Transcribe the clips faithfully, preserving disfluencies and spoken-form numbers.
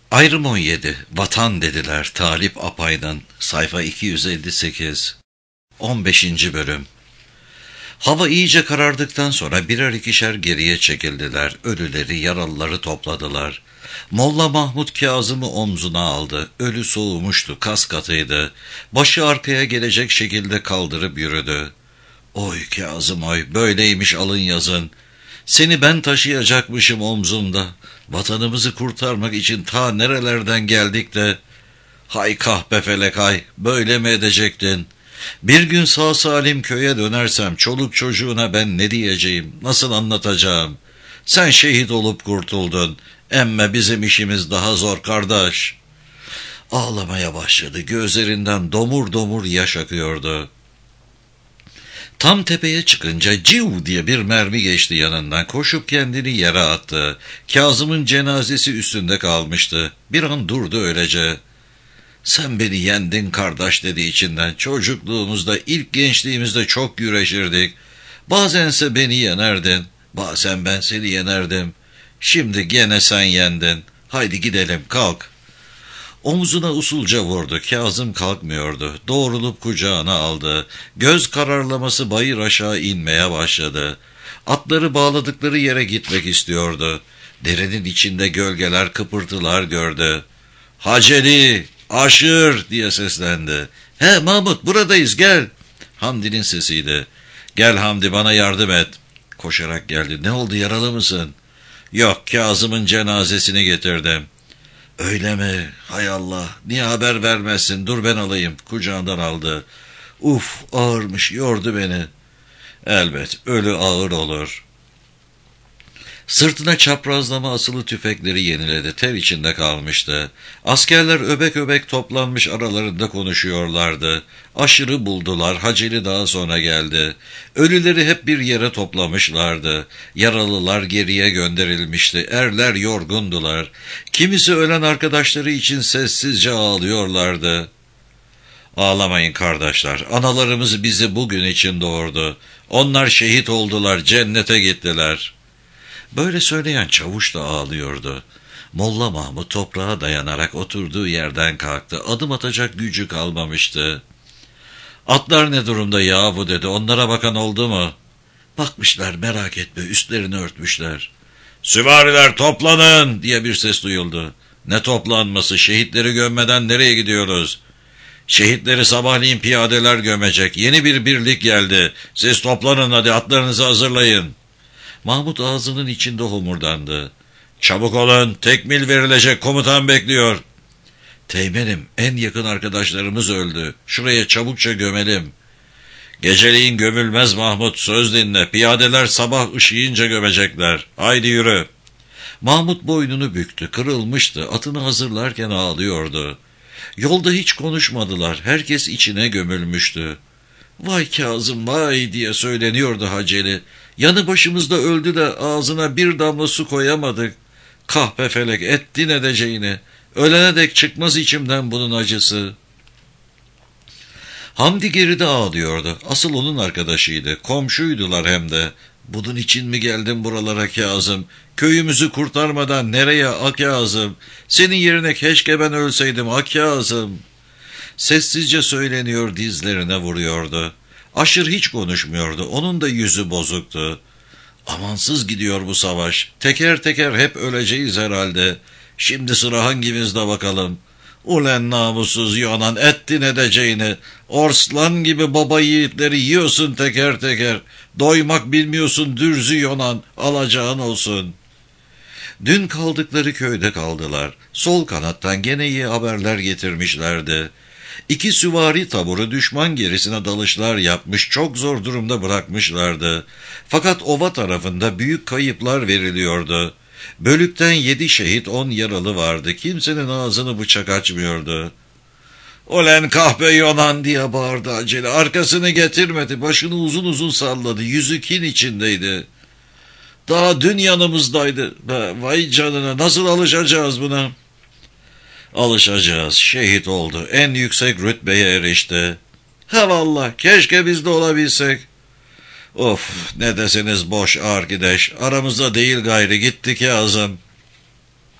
Ayrım on yedi. Vatan dediler Talip Apay'dan. Sayfa iki yüz elli sekiz. on beşinci bölüm. Hava iyice karardıktan sonra birer ikişer geriye çekildiler. Ölüleri, yaralıları topladılar. Molla Mahmud Kazım'ı omzuna aldı. Ölü soğumuştu, kas katıydı. Başı arkaya gelecek şekilde kaldırıp yürüdü. Oy Kazım oy, böyleymiş alın yazın. Seni ben taşıyacakmışım omzumda. Vatanımızı kurtarmak için ta nerelerden geldik de. Hay kahpefelek hay, böyle mi edecektin? Bir gün sağ salim köye dönersem çoluk çocuğuna ben ne diyeceğim, nasıl anlatacağım? Sen şehit olup kurtuldun, emme bizim işimiz daha zor kardeş. Ağlamaya başladı, gözlerinden domur domur yaş akıyordu. Tam tepeye çıkınca civ diye bir mermi geçti yanından, koşup kendini yere attı. Kazım'ın cenazesi üstünde kalmıştı, bir an durdu öylece. Sen beni yendin kardeş dedi içinden. Çocukluğumuzda, ilk gençliğimizde çok güreşirdik. Bazense beni yenerdin, bazen ben seni yenerdim. Şimdi gene sen yendin. Haydi gidelim, kalk. Omzuna usulca vurdu. Kazım kalkmıyordu. Doğrulup kucağına aldı. Göz kararlaması bayır aşağı inmeye başladı. Atları bağladıkları yere gitmek istiyordu. Derenin içinde gölgeler, kıpırtılar gördü. Haceli, Aşır diye seslendi. He Mahmut, buradayız, gel. Hamdi'nin sesiydi. Gel Hamdi, bana yardım et. Koşarak geldi. Ne oldu, yaralı mısın? Yok, Kazım'ın cenazesini getirdim. Öyle mi? Hay Allah, niye haber vermezsin? Dur ben alayım. Kucağından aldı. Uf, ağırmış, yordu beni. Elbet ölü ağır olur. Sırtına çaprazlama asılı tüfekleri yeniledi. Ter içinde kalmıştı. Askerler öbek öbek toplanmış aralarında konuşuyorlardı. Aşırı buldular. Haceli daha sonra geldi. Ölüleri hep bir yere toplamışlardı. Yaralılar geriye gönderilmişti. Erler yorgundular. Kimisi ölen arkadaşları için sessizce ağlıyorlardı. Ağlamayın kardeşler. Analarımız bizi bugün için doğurdu. Onlar şehit oldular, cennete gittiler. Böyle söyleyen çavuş da ağlıyordu. Molla Mahmud toprağa dayanarak oturduğu yerden kalktı. Adım atacak gücü kalmamıştı. Atlar ne durumda yahu dedi. Onlara bakan oldu mu? Bakmışlar, merak etme, üstlerini örtmüşler. Süvariler toplanın diye bir ses duyuldu. Ne toplanması, şehitleri gömmeden nereye gidiyoruz? Şehitleri sabahleyin piyadeler gömecek. Yeni bir birlik geldi. Siz toplanın hadi, atlarınızı hazırlayın. Mahmut ağzının içinde homurdandı. Çabuk olun, tekmil verilecek, komutan bekliyor. Teğmenim, en yakın arkadaşlarımız öldü. Şuraya çabukça gömelim. Geceliğin gömülmez Mahmut, söz dinle. Piyadeler sabah ışıyınca gömecekler. Haydi yürü. Mahmut boynunu büktü, kırılmıştı. Atını hazırlarken ağlıyordu. Yolda hiç konuşmadılar. Herkes içine gömülmüştü. Vay Kazım vay diye söyleniyordu Haceli. Yanı başımızda öldü de ağzına bir damla su koyamadık. Kahpefelek, ettin edeceğini. Ölene dek çıkmaz içimden bunun acısı. Hamdi geride ağlıyordu. Asıl onun arkadaşıydı. Komşuydular hem de. Bunun için mi geldin buralara Kazım? Köyümüzü kurtarmadan nereye a Kazım? Senin yerine keşke ben ölseydim a Kazım. Sessizce söyleniyor, dizlerine vuruyordu. Aşır hiç konuşmuyordu. Onun da yüzü bozuktu. Amansız gidiyor bu savaş. Teker teker hep öleceğiz herhalde. Şimdi sıra hangimizde bakalım. Ulen namussuz Yonan, ettin edeceğini. Orslan gibi baba yiğitleri yiyorsun teker teker. Doymak bilmiyorsun dürzü Yonan, alacağın olsun. Dün kaldıkları köyde kaldılar. Sol kanattan gene iyi haberler getirmişlerdi. İki süvari taburu düşman gerisine dalışlar yapmış, çok zor durumda bırakmışlardı. Fakat ova tarafında büyük kayıplar veriliyordu. Bölükten yedi şehit, on yaralı vardı. Kimsenin ağzını bıçak açmıyordu. Ulen kahpe Yonan diye bağırdı Acele. Arkasını getirmedi, başını uzun uzun salladı. Yüzü kin içindeydi. Daha dün yanımızdaydı. Be, vay canına, nasıl alışacağız buna? Alışacağız. Şehit oldu. En yüksek rütbeye erişti. Ha vallah, keşke biz de olabilsek. Of, ne deseniz boş arkadaş. Aramızda değil gayrı, gitti Kazım.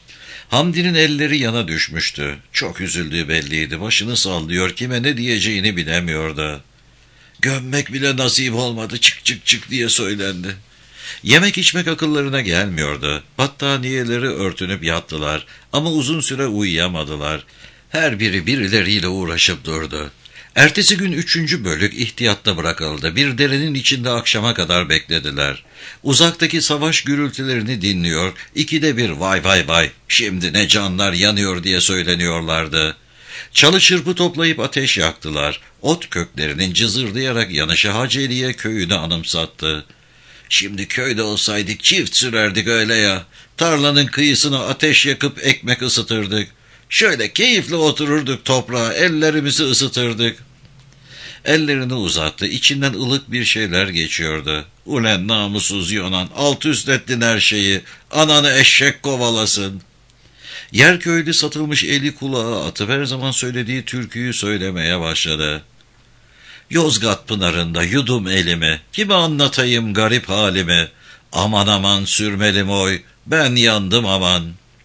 Hamdi'nin elleri yana düşmüştü. Çok üzüldüğü belliydi. Başını sallıyor, kime ne diyeceğini bilemiyordu. Gömmek bile nasip olmadı, çık çık çık diye söylendi. Yemek içmek akıllarına gelmiyordu. Battaniyeleri örtünüp yattılar ama uzun süre uyuyamadılar. Her biri birileriyle uğraşıp durdu. Ertesi gün üçüncü bölük ihtiyatta bırakıldı. Bir derenin içinde akşama kadar beklediler. Uzaktaki savaş gürültülerini dinliyor, ikide bir vay vay vay, şimdi ne canlar yanıyor diye söyleniyorlardı. Çalı çırpı toplayıp ateş yaktılar. Ot köklerinin cızırdayarak yanışı Haceliye köyünü anımsattı. Şimdi köyde olsaydık çift sürerdik öyle ya. Tarlanın kıyısına ateş yakıp ekmek ısıtırdık. Şöyle keyifle otururduk toprağa, ellerimizi ısıtırdık. Ellerini uzattı, içinden ılık bir şeyler geçiyordu. Ulen namussuz Yonan, alt üst ettin her şeyi, ananı eşek kovalasın. Yerköylü satılmış eli kulağı atıp her zaman söylediği türküyü söylemeye başladı. Yozgat pınarında yudum elimi, kime anlatayım garip halimi, aman aman sürmelim oy, ben yandım aman.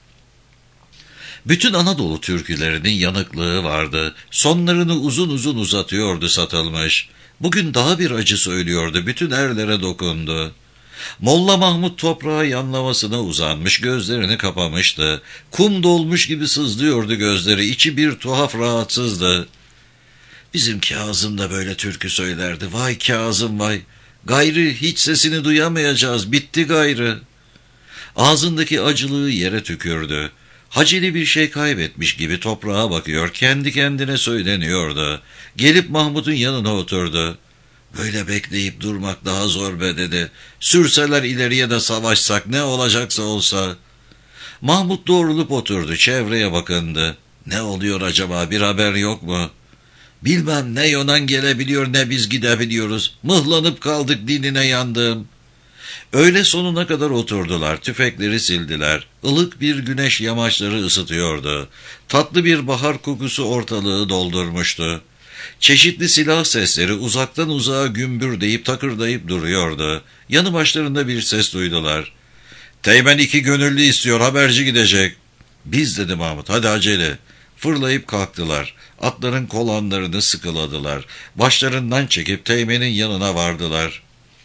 Bütün Anadolu türkülerinin yanıklığı vardı, sonlarını uzun uzun uzatıyordu satılmış. Bugün daha bir acı söylüyordu, bütün erlere dokundu. Molla Mahmut toprağa yanlamasına uzanmış, gözlerini kapamıştı. Kum dolmuş gibi sızlıyordu gözleri, içi bir tuhaf rahatsızdı. Bizim Kazım da böyle türkü söylerdi. Vay Kazım vay. Gayrı hiç sesini duyamayacağız. Bitti gayrı. Ağzındaki acılığı yere tükürdü. Haceli bir şey kaybetmiş gibi toprağa bakıyor. Kendi kendine söyleniyordu. Gelip Mahmut'un yanına oturdu. Böyle bekleyip durmak daha zor be dedi. Sürseler ileriye de savaşsak ne olacaksa olsa. Mahmut doğrulup oturdu. Çevreye bakındı. Ne oluyor acaba, bir haber yok mu? Bilmem, ne Yonan gelebiliyor ne biz gidebiliyoruz. Mıhlanıp kaldık, dinine yandım. Öğle sonuna kadar oturdular, tüfekleri sildiler. Ilık bir güneş yamaçları ısıtıyordu. Tatlı bir bahar kokusu ortalığı doldurmuştu. Çeşitli silah sesleri uzaktan uzağa gümbürdeyip takırdayıp duruyordu. Yanı başlarında bir ses duydular. Teğmen iki gönüllü istiyor, haberci gidecek. Biz dedi Mahmut, hadi acele. Fırlayıp kalktılar. Atların kolanlarını sıkıladılar. Başlarından çekip Teğmen'in yanına vardılar.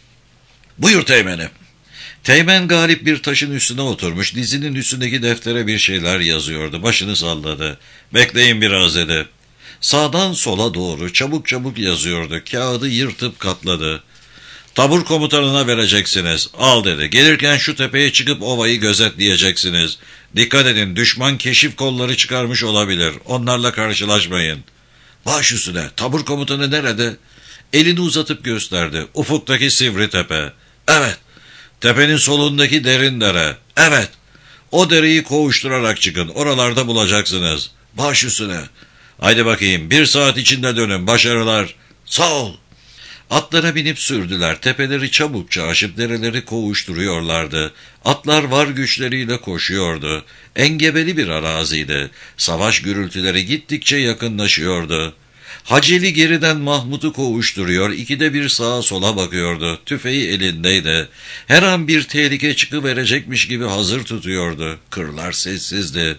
Buyur Teğmen'im. Teğmen galip bir taşın üstüne oturmuş, dizinin üstündeki deftere bir şeyler yazıyordu. Başını salladı. Bekleyin biraz dedi. Sağdan sola doğru çabuk çabuk yazıyordu. Kağıdı yırtıp katladı. Tabur komutanına vereceksiniz. Al dedi. Gelirken şu tepeye çıkıp ovayı gözetleyeceksiniz. Dikkat edin, düşman keşif kolları çıkarmış olabilir. Onlarla karşılaşmayın. Baş üstüne. Tabur komutanı nerede? Elini uzatıp gösterdi. Ufuktaki sivri tepe. Evet. Tepenin solundaki derin dere. Evet. O dereyi kovuşturarak çıkın. Oralarda bulacaksınız. Baş üstüne. Haydi bakayım. Bir saat içinde dönün. Başarılar. Sağ ol. Atlara binip sürdüler. Tepeleri çabukça aşıp dereleri kovuşturuyorlardı. Atlar var güçleriyle koşuyordu. Engebeli bir araziydi. Savaş gürültüleri gittikçe yakınlaşıyordu. Haceli geriden Mahmut'u kovuşturuyor, ikide bir sağa sola bakıyordu. Tüfeği elindeydi. Her an bir tehlike çıkıverecekmiş gibi hazır tutuyordu. Kırlar sessizdi.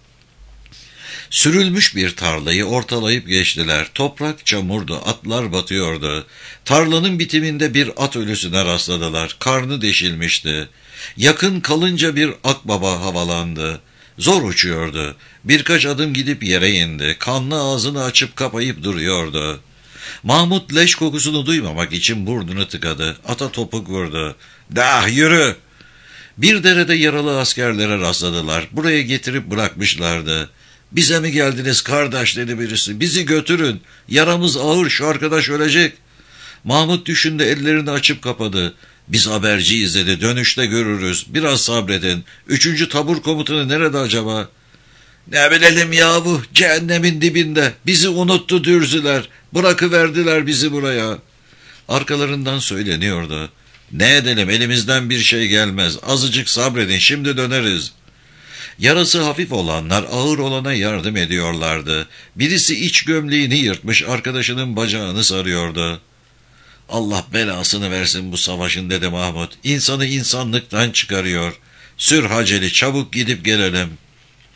Sürülmüş bir tarlayı ortalayıp geçtiler. Toprak çamurdu, atlar batıyordu. Tarlanın bitiminde bir at ölüsüne rastladılar. Karnı deşilmişti. Yakın kalınca bir akbaba havalandı. Zor uçuyordu. Birkaç adım gidip yere indi. Kanlı ağzını açıp kapayıp duruyordu. Mahmut leş kokusunu duymamak için burnunu tıkadı. Ata topuk vurdu. "Dah yürü!" Bir derede yaralı askerlere rastladılar. Buraya getirip bırakmışlardı. "Bize mi geldiniz kardeş?" dedi birisi. "Bizi götürün. Yaramız ağır, şu arkadaş ölecek." Mahmut düşündü, ellerini açıp kapadı. "Biz haberciyiz" dedi. "Dönüşte görürüz. Biraz sabredin. Üçüncü tabur komutanı nerede acaba?" "Ne bilelim yahu, cehennemin dibinde. Bizi unuttu dürzüler. Bırakıverdiler bizi buraya." Arkalarından söyleniyordu. "Ne edelim, elimizden bir şey gelmez. Azıcık sabredin, şimdi döneriz." Yarası hafif olanlar ağır olana yardım ediyorlardı. Birisi iç gömleğini yırtmış, arkadaşının bacağını sarıyordu. "Allah belasını versin bu savaşın" dedi Mahmut. "İnsanı insanlıktan çıkarıyor. Sür Haceli, çabuk gidip gelelim."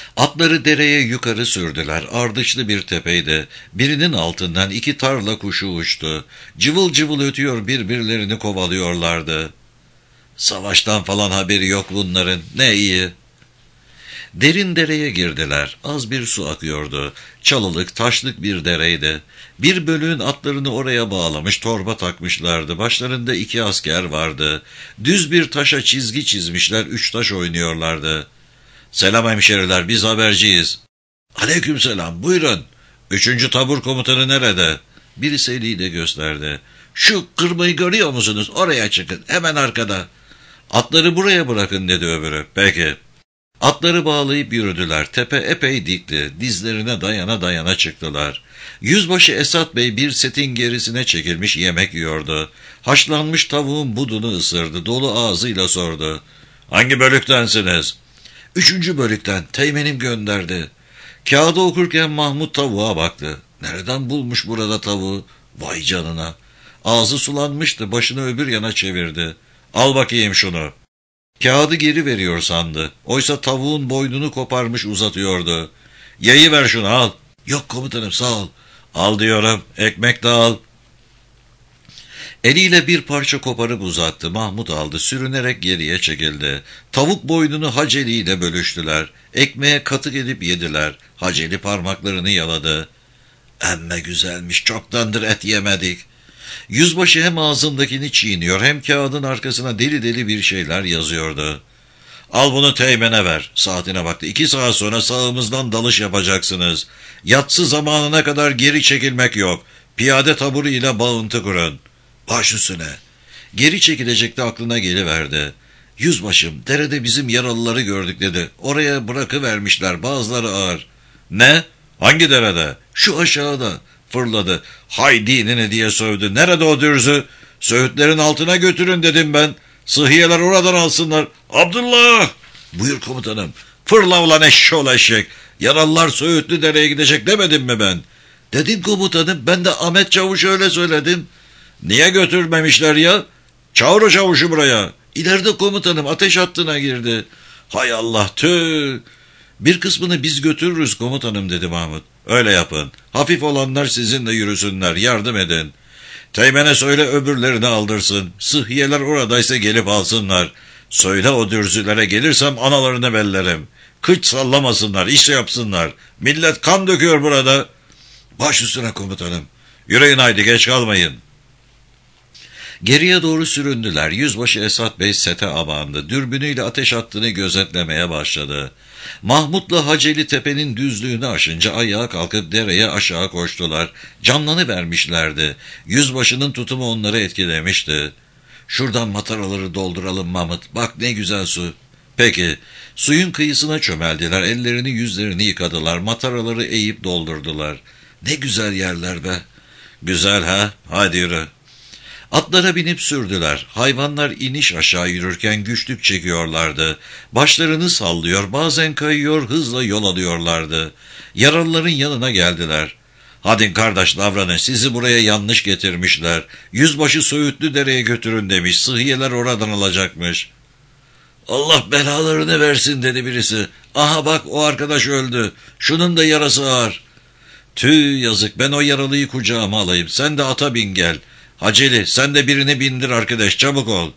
Atları dereye yukarı sürdüler. Ardışlı bir tepeydi. Birinin altından iki tarla kuşu uçtu. Cıvıl cıvıl ötüyor, birbirlerini kovalıyorlardı. Savaştan falan haberi yok bunların. Ne iyi. Derin dereye girdiler. Az bir su akıyordu. Çalılık, taşlık bir dereydi. Bir bölüğün atlarını oraya bağlamış, torba takmışlardı. Başlarında iki asker vardı. Düz bir taşa çizgi çizmişler, üç taş oynuyorlardı. "Selam hemşeriler, biz haberciyiz." "Aleykümselam, buyurun. Üçüncü tabur komutanı nerede?" Birisi eliyle gösterdi. "Şu kırmayı görüyor musunuz? Oraya çıkın, hemen arkada." "Atları buraya bırakın," dedi öbürü. "Peki." Atları bağlayıp yürüdüler. Tepe epey dikti. Dizlerine dayana dayana çıktılar. Yüzbaşı Esat Bey bir setin gerisine çekilmiş yemek yiyordu. Haşlanmış tavuğun budunu ısırdı. Dolu ağzıyla sordu. "Hangi bölüktensiniz?" "Üçüncü bölükten. Teğmenim gönderdi." Kağıdı okurken Mahmut tavuğa baktı. Nereden bulmuş burada tavuğu? Vay canına. Ağzı sulanmıştı. Başını öbür yana çevirdi. "Al bakayım şunu." Kağıdı geri veriyor sandı. Oysa tavuğun boynunu koparmış uzatıyordu. "Yayı ver şunu, al." "Yok komutanım, sağ ol." "Al diyorum, ekmek de al." Eliyle bir parça koparıp uzattı. Mahmut aldı, sürünerek geriye çekildi. Tavuk boynunu Haceli ile bölüştüler. Ekmeğe katık edip yediler. Haceli parmaklarını yaladı. "Emme güzelmiş, çoktandır et yemedik." Yüzbaşı hem ağzındakini çiğniyor hem kağıdın arkasına deli deli bir şeyler yazıyordu. "Al bunu teğmene ver." Saatine baktı. "İki saat sonra sağımızdan dalış yapacaksınız. Yatsı zamanına kadar geri çekilmek yok. Piyade taburu ile bağıntı kurun." "Baş üstüne." Geri çekilecekti, aklına geliverdi. "Yüzbaşım, derede bizim yaralıları gördük," dedi. "Oraya bırakıvermişler, bazıları ağır." "Ne? Hangi derede?" "Şu aşağıda." Fırladı. "Hay dinini," diye sövdü. "Nerede o dürzü?" "Söğütlerin altına götürün dedim ben. Sıhhiyeler oradan alsınlar." "Abdullah!" "Buyur komutanım." "Fırla ulan eşşoğlu eşek. Yaralılar Söğütlü dereye gidecek demedim mi ben?" "Dedim komutanım, ben de Ahmet Çavuş öyle söyledim." "Niye götürmemişler ya?" "Çağır o çavuşu buraya." "İleride komutanım, ateş hattına girdi." "Hay Allah, tüh!" "Bir kısmını biz götürürüz komutanım," dedi Mahmut. "Öyle yapın. Hafif olanlar sizinle yürüsünler, yardım edin. Teğmene söyle öbürlerini aldırsın. Sıhhiyeler oradaysa gelip alsınlar. Söyle o dürzülere gelirsem analarını bellerim. Kıç sallamasınlar, iş yapsınlar. Millet kan döküyor burada." "Baş üstüne komutanım." "Yürüyün haydi, geç kalmayın." Geriye doğru süründüler. Yüzbaşı Esat Bey sete abandı. Dürbünüyle ateş hattını gözetlemeye başladı. Mahmut'la Haceli tepenin düzlüğünü aşınca ayağa kalkıp dereye aşağı koştular. Canlanıvermişlerdi. Yüzbaşının tutumu onları etkilemişti. "Şuradan mataraları dolduralım Mahmut. Bak ne güzel su." "Peki." Suyun kıyısına çömeldiler. Ellerini yüzlerini yıkadılar. Mataraları eğip doldurdular. "Ne güzel yerler be." "Güzel ha? Hadi yürü." Atlara binip sürdüler. Hayvanlar iniş aşağı yürürken güçlük çekiyorlardı. Başlarını sallıyor, bazen kayıyor, hızla yol alıyorlardı. Yaralıların yanına geldiler. "Hadi kardeş davranın, sizi buraya yanlış getirmişler. Yüzbaşı Söğütlü dereye götürün demiş, sıhhiyeler oradan alacakmış." "Allah belalarını versin," dedi birisi. "Aha bak, o arkadaş öldü. Şunun da yarası ağır." "Tüh yazık, ben o yaralıyı kucağıma alayım. Sen de ata bin gel. Haceli, sen de birini bindir arkadaş, çabuk ol."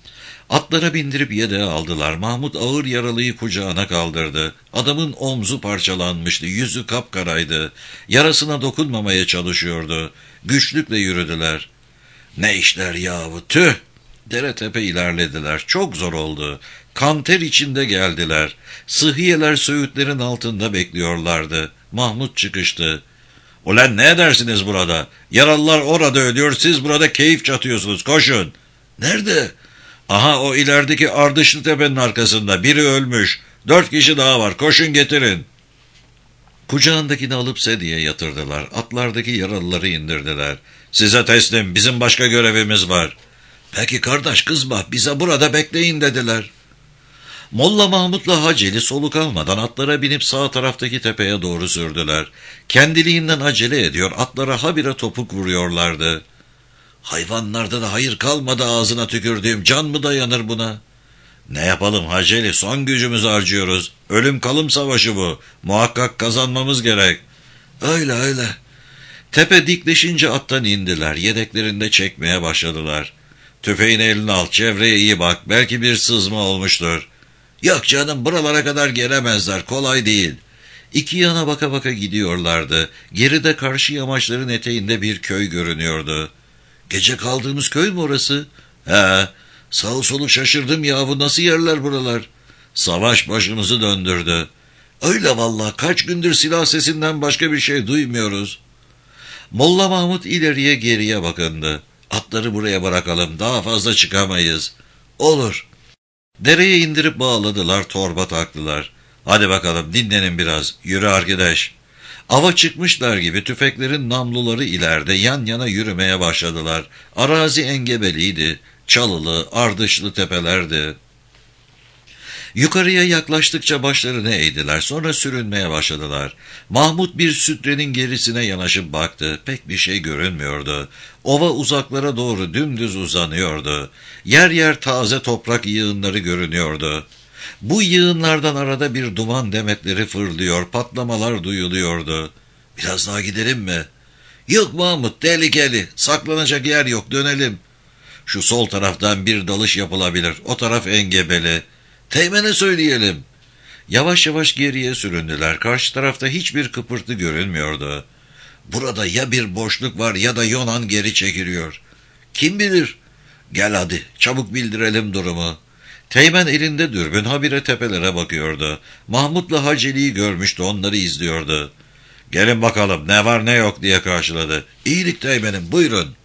Atlara bindirip yedeğe aldılar. Mahmut ağır yaralıyı kucağına kaldırdı. Adamın omzu parçalanmıştı, yüzü kapkaraydı. Yarasına dokunmamaya çalışıyordu. Güçlükle yürüdüler. "Ne işler yahu, tüh!" Dere tepe ilerlediler. Çok zor oldu. Kanter içinde geldiler. Sıhhiyeler söğütlerin altında bekliyorlardı. Mahmut çıkıştı. "Ulan ne edersiniz burada? Yaralılar orada ölüyor, siz burada keyif çatıyorsunuz, koşun." "Nerede?" "Aha o ilerideki Ardışlı tepenin arkasında, biri ölmüş. Dört kişi daha var, koşun getirin." Kucağındakini alıp sedyeye yatırdılar. Atlardaki yaralıları indirdiler. "Size teslim, bizim başka görevimiz var." "Peki kardeş kızma, bize burada bekleyin," dediler. Molla Mahmut'la Haceli soluk almadan atlara binip sağ taraftaki tepeye doğru sürdüler. Kendiliğinden acele ediyor, atlara habire topuk vuruyorlardı. "Hayvanlarda da hayır kalmadı, ağzına tükürdüğüm, can mı dayanır buna?" Ne yapalım Haceli, son gücümüzü harcıyoruz. Ölüm kalım savaşı bu. Muhakkak kazanmamız gerek. Öyle öyle. Tepe dikleşince attan indiler. Yedeklerinde çekmeye başladılar. Tüfeğini eline al, çevreye iyi bak. Belki bir sızma olmuştur. Yok canım, buralara kadar gelemezler. Kolay değil. İki yana baka baka gidiyorlardı. Geride karşı yamaçların eteğinde bir köy görünüyordu. Gece kaldığımız köy mü orası? He, sağ solu şaşırdım yahu, nasıl yerler buralar? Savaş başımızı döndürdü. Öyle vallahi, kaç gündür silah sesinden başka bir şey duymuyoruz. Molla Mahmut ileriye geriye bakındı. Atları buraya bırakalım, daha fazla çıkamayız. Olur. Dereye indirip bağladılar, torba taktılar. Hadi bakalım, dinlenin biraz, yürü arkadaş. Ava çıkmışlar gibi tüfeklerin namluları ileride yan yana yürümeye başladılar. Arazi engebeliydi, çalılı, ardışlı tepelerdi. Yukarıya yaklaştıkça başlarını eğdiler, sonra sürünmeye başladılar. Mahmut bir sütrenin gerisine yanaşıp baktı, pek bir şey görünmüyordu. Ova uzaklara doğru dümdüz uzanıyordu. Yer yer taze toprak yığınları görünüyordu. Bu yığınlardan arada bir duman demetleri fırlıyor, patlamalar duyuluyordu. Biraz daha gidelim mi? Yok Mahmut, tehlikeli, saklanacak yer yok, dönelim. Şu sol taraftan bir dalış yapılabilir, o taraf engebeli. Teğmen'e söyleyelim. Yavaş yavaş geriye süründüler. Karşı tarafta hiçbir kıpırtı görünmüyordu. Burada ya bir boşluk var ya da Yonan geri çekiliyor. Kim bilir? Gel hadi, çabuk bildirelim durumu. Teğmen elinde dürbün habire tepelere bakıyordu. Mahmut'la Haceli'yi görmüştü, onları izliyordu. Gelin bakalım, ne var ne yok diye karşıladı. İyilik Teğmen'im, buyurun.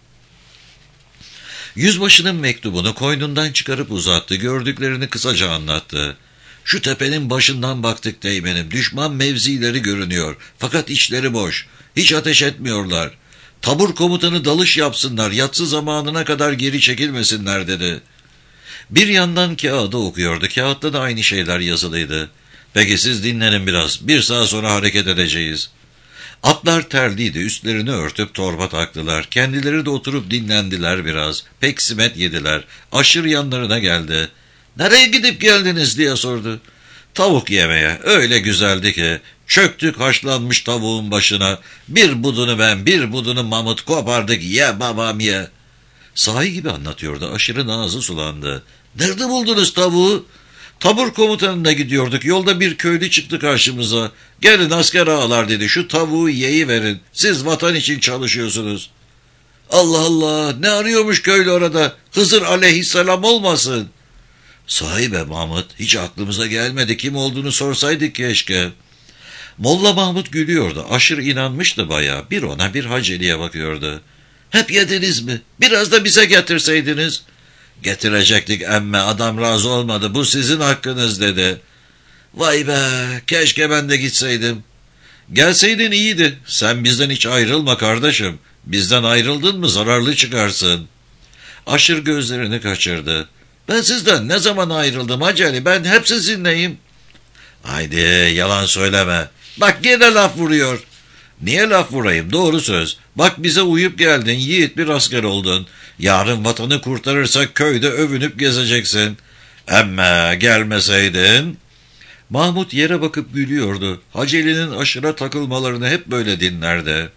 Yüzbaşının mektubunu koynundan çıkarıp uzattı, gördüklerini kısaca anlattı. Şu tepenin başından baktık Teğmen'im, düşman mevzileri görünüyor, fakat içleri boş, hiç ateş etmiyorlar. Tabur komutanı dalış yapsınlar, yatsı zamanına kadar geri çekilmesinler dedi. Bir yandan kağıdı okuyordu, kağıtta da aynı şeyler yazılıydı. Peki siz dinlenin biraz, bir saat sonra hareket edeceğiz. Atlar terliydi, üstlerini örtüp torba taktılar. Kendileri de oturup dinlendiler biraz. Peksimet yediler. Aşır yanlarına geldi. Nereye gidip geldiniz diye sordu. Tavuk yemeye, öyle güzeldi ki. Çöktük haşlanmış tavuğun başına. Bir budunu ben, bir budunu Mahmut kopardık, ye babam ye. Sahi gibi anlatıyordu, Aşır'ın ağzı sulandı. Nerede buldunuz tavuğu? Tabur komutanına gidiyorduk. Yolda bir köylü çıktı karşımıza. Gelin asker ağalar dedi. Şu tavuğu yiyiverin. Siz vatan için çalışıyorsunuz. Allah Allah, ne arıyormuş köylü orada? Hızır aleyhisselam olmasın? Sahi be Mahmut, hiç aklımıza gelmedi. Kim olduğunu sorsaydık keşke. Molla Mahmut gülüyordu. Aşır inanmıştı bayağı. Bir ona bir Haceli'ye bakıyordu. Hep yediniz mi? Biraz da bize getirseydiniz. Getirecektik emme, adam razı olmadı. Bu sizin hakkınız dedi. Vay be, keşke ben de gitseydim. Gelseydin iyiydi. Sen bizden hiç ayrılma kardeşim. Bizden ayrıldın mı zararlı çıkarsın. Aşır gözlerini kaçırdı. Ben sizden ne zaman ayrıldım Haceli? Ben hep sizinleyim. Haydi yalan söyleme. Bak gene laf vuruyor. Niye laf vurayım? Doğru söz. Bak bize uyup geldin, yiğit bir asker oldun. Yarın vatanı kurtarırsak köyde övünüp gezeceksin. Emme gelmeseydin... Mahmut yere bakıp gülüyordu. Haceli'nin Aşır'a takılmalarını hep böyle dinlerdi.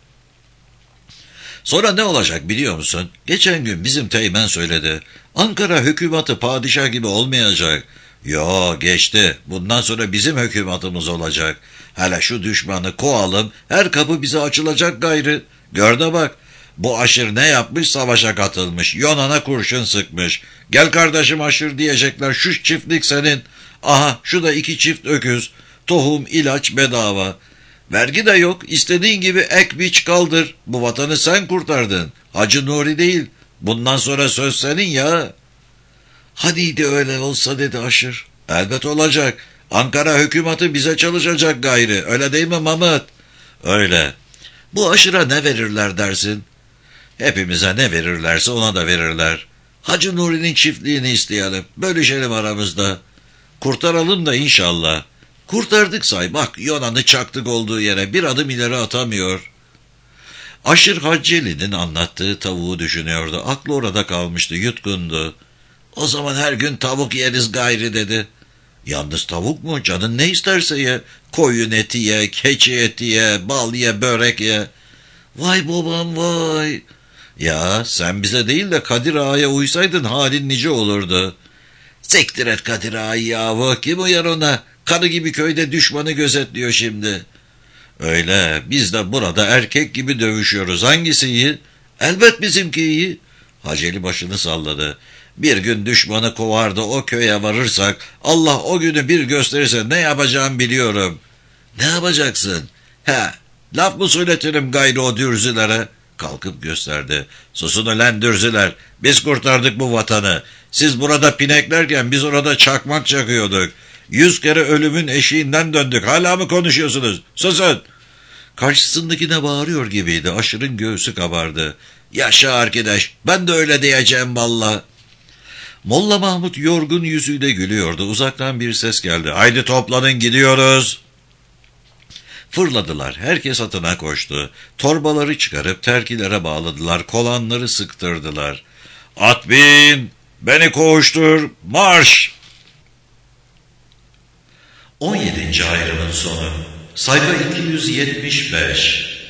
Sonra ne olacak biliyor musun? Geçen gün bizim Teğmen söyledi. Ankara hükümetı padişah gibi olmayacak. Yo geçti. Bundan sonra bizim hükümetimiz olacak. Hele şu düşmanı kovalım, her kapı bize açılacak gayrı. Gör de bak. Bu Aşır ne yapmış? Savaşa katılmış. Yonan'a kurşun sıkmış. Gel kardeşim Aşır diyecekler. Şu çiftlik senin. Aha şu da iki çift öküz. Tohum, ilaç bedava. Vergi de yok. İstediğin gibi ek biç kaldır. Bu vatanı sen kurtardın. Hacı Nuri değil. Bundan sonra söz senin ya. Hadiydi öyle olsa dedi Aşır. Elbet olacak. Ankara hükümeti bize çalışacak gayrı. Öyle değil mi Mahmut? Öyle. Bu Aşır'a ne verirler dersin? Hepimize ne verirlerse ona da verirler. Hacı Nuri'nin çiftliğini isteyelim. Bölüşelim aramızda. Kurtaralım da inşallah. Kurtardık say. Bak Yonan'ı çaktık olduğu yere, bir adım ileri atamıyor. Aşır Haceli'nin anlattığı tavuğu düşünüyordu. Aklı orada kalmıştı, yutkundu. O zaman her gün tavuk yeriz gayri dedi. Yalnız tavuk mu? Canın ne isterse ye. Koyun eti ye, keçi eti ye, bal ye, börek ye. Vay babam vay. Ya sen bize değil de Kadir Ağa'ya uysaydın halin nice olurdu. Sektir et Kadir Ağa'yı yahu. Kim uyar ona? Karı gibi köyde düşmanı gözetliyor şimdi. Öyle, biz de burada erkek gibi dövüşüyoruz. Hangisi iyi? Elbet bizimki iyi. Haceli başını salladı. Bir gün düşmanı kovardı o köye varırsak, Allah o günü bir gösterirse ne yapacağım biliyorum. Ne yapacaksın? He, laf mı söyletirim gayrı o dürzülere? Kalkıp gösterdi. Susun ulan dürzüler, biz kurtardık bu vatanı. Siz burada pineklerken biz orada çakmak çakıyorduk. Yüz kere ölümün eşiğinden döndük. Hala mı konuşuyorsunuz? Susun! Karşısındakine bağırıyor gibiydi. Aşırın göğsü kabardı. Yaşa arkadaş, ben de öyle diyeceğim valla. Molla Mahmut yorgun yüzüyle gülüyordu. Uzaktan bir ses geldi. Haydi toplanın gidiyoruz. Fırladılar. Herkes atına koştu. Torbaları çıkarıp terkilere bağladılar. Kolanları sıktırdılar. At bin, beni koğuştur, marş! on yedinci ayrımın sonu. Sayfa iki yüz yetmiş beş.